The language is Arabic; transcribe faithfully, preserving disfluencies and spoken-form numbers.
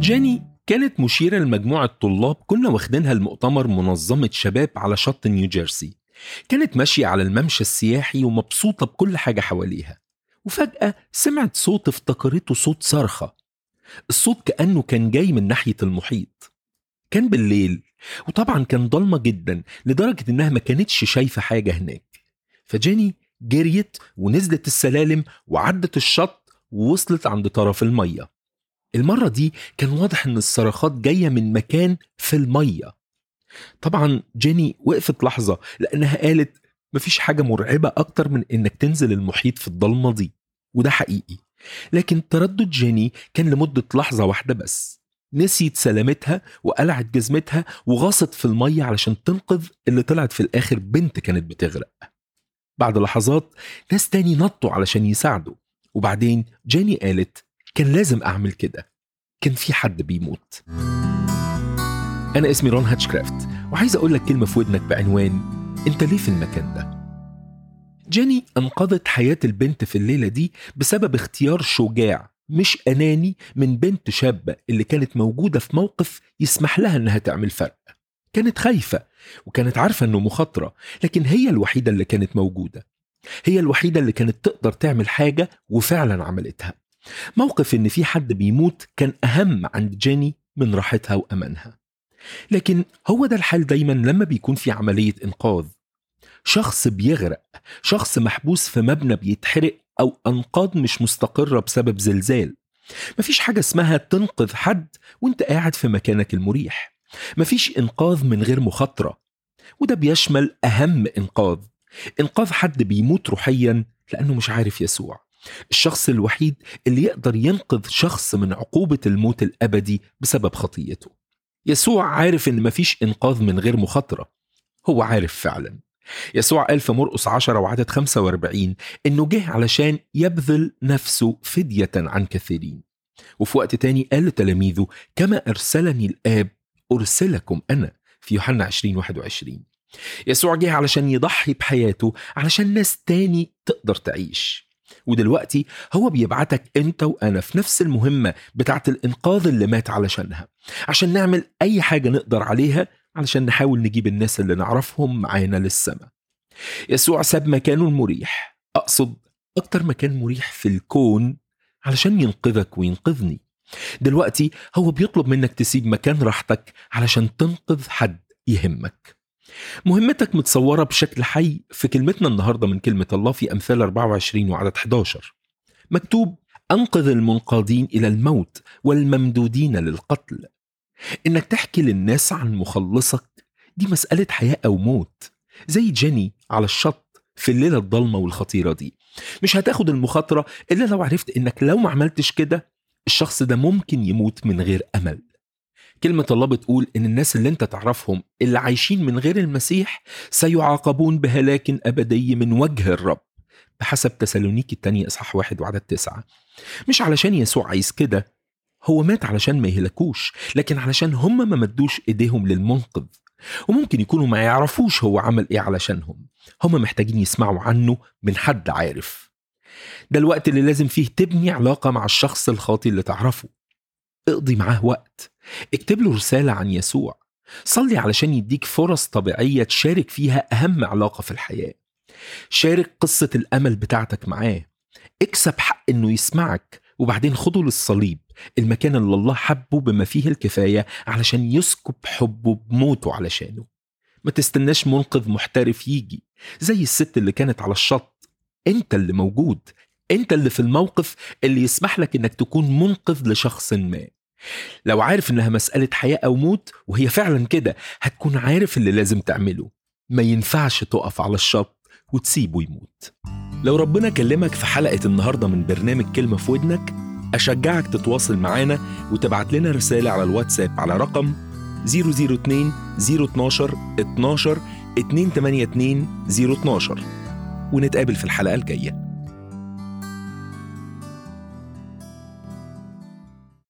جيني كانت مشيرة لمجموعة طلاب كنا واخدينها المؤتمر منظمة شباب على شط نيوجيرسي. كانت ماشية على الممشى السياحي ومبسوطة بكل حاجة حواليها، وفجأة سمعت صوت افتكرته صوت صرخة. الصوت كأنه كان جاي من ناحية المحيط. كان بالليل وطبعا كان ضلمة جدا لدرجة انها ما كانتش شايفة حاجة هناك. فجيني جريت ونزلت السلالم وعدت الشط ووصلت عند طرف المية. المرة دي كان واضح ان الصرخات جاية من مكان في المية. طبعا جيني وقفت لحظة لانها قالت مفيش حاجة مرعبة اكتر من انك تنزل المحيط في الضلمة دي، وده حقيقي. لكن تردد جيني كان لمدة لحظة واحدة بس. نسيت سلامتها وقلعت جزمتها وغاصت في المية علشان تنقذ اللي طلعت في الآخر بنت كانت بتغرق. بعد لحظات ناس تاني نطوا علشان يساعدوا، وبعدين جيني قالت كان لازم أعمل كده، كان في حد بيموت. أنا اسمي رون هاتشكرافت، وعايز أقول لك كلمة في ودنك بعنوان أنت ليه في المكان ده؟ جيني أنقذت حياة البنت في الليلة دي بسبب اختيار شجاع مش أناني من بنت شابة اللي كانت موجودة في موقف يسمح لها أنها تعمل فرق. كانت خايفة وكانت عارفة أنه مخاطرة، لكن هي الوحيدة اللي كانت موجودة، هي الوحيدة اللي كانت تقدر تعمل حاجة وفعلا عملتها. موقف أن في حد بيموت كان أهم عند جيني من راحتها وأمانها. لكن هو ده الحال دايما لما بيكون في عملية إنقاذ. شخص بيغرق، شخص محبوس في مبنى بيتحرق، أو أنقاض مش مستقرة بسبب زلزال. مفيش حاجة اسمها تنقذ حد وانت قاعد في مكانك المريح. مفيش إنقاذ من غير مخاطرة، وده بيشمل أهم إنقاذ، إنقاذ حد بيموت روحيا لأنه مش عارف يسوع، الشخص الوحيد اللي يقدر ينقذ شخص من عقوبة الموت الأبدي بسبب خطيته. يسوع عارف إن مفيش إنقاذ من غير مخاطرة، هو عارف فعلا. يسوع قال في مرقس عشرة وعدد خمسة وأربعين إنه جه علشان يبذل نفسه فدية عن كثيرين. وفي وقت تاني قال لتلاميذه كما أرسلني الآب أرسلكم أنا في يوحنا عشرين واحد وعشرين. يسوع جه علشان يضحي بحياته علشان ناس تاني تقدر تعيش. ودلوقتي هو بيبعتك انت وأنا في نفس المهمة بتاعت الإنقاذ اللي مات علشانها، عشان نعمل أي حاجة نقدر عليها علشان نحاول نجيب الناس اللي نعرفهم معانا للسماء. يسوع ساب مكانه المريح، أقصد أكتر مكان مريح في الكون، علشان ينقذك وينقذني. دلوقتي هو بيطلب منك تسيب مكان راحتك علشان تنقذ حد يهمك. مهمتك متصورة بشكل حي في كلمتنا النهاردة من كلمة الله في أمثال أربعة وعشرين وعدد إحدى عشر. مكتوب أنقذ المنقادين إلى الموت والممدودين للقتل. إنك تحكي للناس عن مخلصك دي مسألة حياة أو موت. زي جيني على الشط في الليلة الضلمة والخطيرة دي، مش هتاخد المخاطرة إلا لو عرفت إنك لو ما عملتش كده الشخص ده ممكن يموت من غير أمل. كلمة الله بتقول إن الناس اللي انت تعرفهم اللي عايشين من غير المسيح سيعاقبون بهلاك أبدي من وجه الرب، بحسب تسالونيكي الثانية إصحاح واحد وعدد تسعة. مش علشان يسوع عايز كده، هو مات علشان ما يهلكوش، لكن علشان هم ما مدوش إيديهم للمنقذ. وممكن يكونوا ما يعرفوش هو عمل إيه علشانهم، هم محتاجين يسمعوا عنه من حد عارف. ده الوقت اللي لازم فيه تبني علاقة مع الشخص الخاطئ اللي تعرفه. اقضي معاه وقت، اكتب له رسالة عن يسوع، صلي علشان يديك فرص طبيعية تشارك فيها أهم علاقة في الحياة. شارك قصة الأمل بتاعتك معاه، اكسب حق إنه يسمعك، وبعدين خده للصليب، المكان اللي الله حبه بما فيه الكفاية علشان يسكب حبه بموته علشانه. ما تستناش منقذ محترف يجي زي الست اللي كانت على الشط. انت اللي موجود، انت اللي في الموقف اللي يسمح لك انك تكون منقذ لشخص ما. لو عارف انها مسألة حياة او موت، وهي فعلا كده، هتكون عارف اللي لازم تعمله. ما ينفعش تقف على الشط وتسيبه يموت. لو ربنا كلمك في حلقة النهاردة من برنامج كلمة في ودنك، أشجعك تتواصل معانا وتبعت لنا رسالة على الواتساب على رقم صفر صفر اتنين صفر اتناشر اتناشر اتنين تمانية اتنين صفر اتناشر، ونتقابل في الحلقة الجاية.